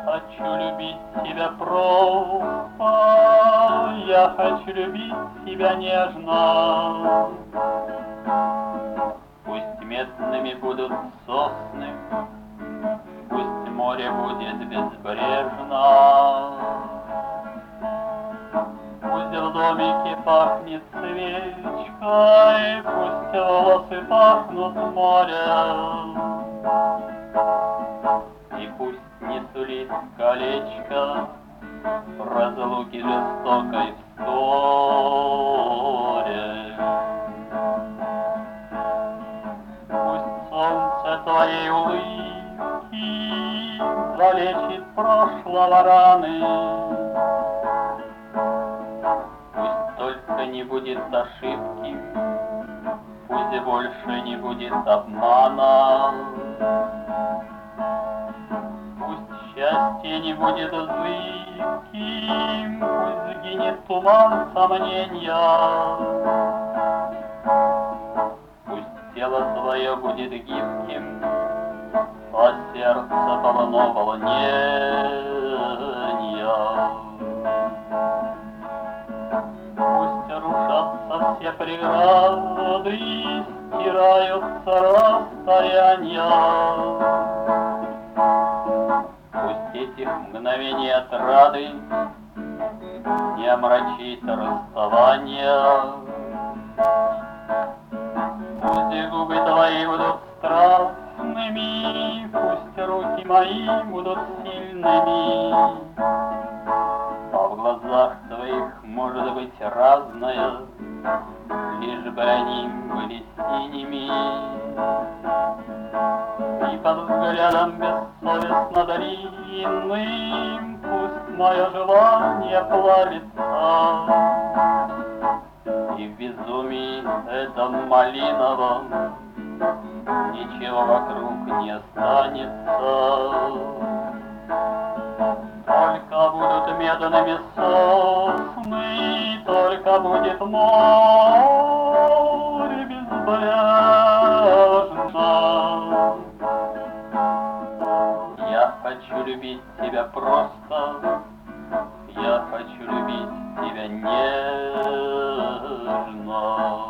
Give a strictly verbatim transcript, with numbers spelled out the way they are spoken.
хочу любить тебя просто, я хочу любить тебя нежно. Пусть медными будут сосны, пусть море будет безбрежно, пусть в домике пахнет свечкой, пусть волосы пахнут морем, и пусть не сулит колечко разлуки жестокой вскоре. Пусть солнце твоей улыбки залечит прошлого раны, пусть только не будет ошибки, пусть больше не будет обмана, пусть счастье не будет зыбким, пусть сгинет туман сомнения, пусть тело твое будет гибким, а сердце полно волнения. Пусть рушатся все преграды, стираются расстояния, пусть этих мгновений отрады не омрачит расставание. Пусть губы твои будут страстными, пусть руки мои будут сильными, а в глазах твоих может быть разное, лишь бы они были синими. И под взглядом бессовестно длинным пусть мое желание плавится, и в безумии этом малиновом ничего вокруг не останется. Только будут медными сосны, только будет море безбрежно. Я хочу любить тебя просто, я хочу любить тебя нежно.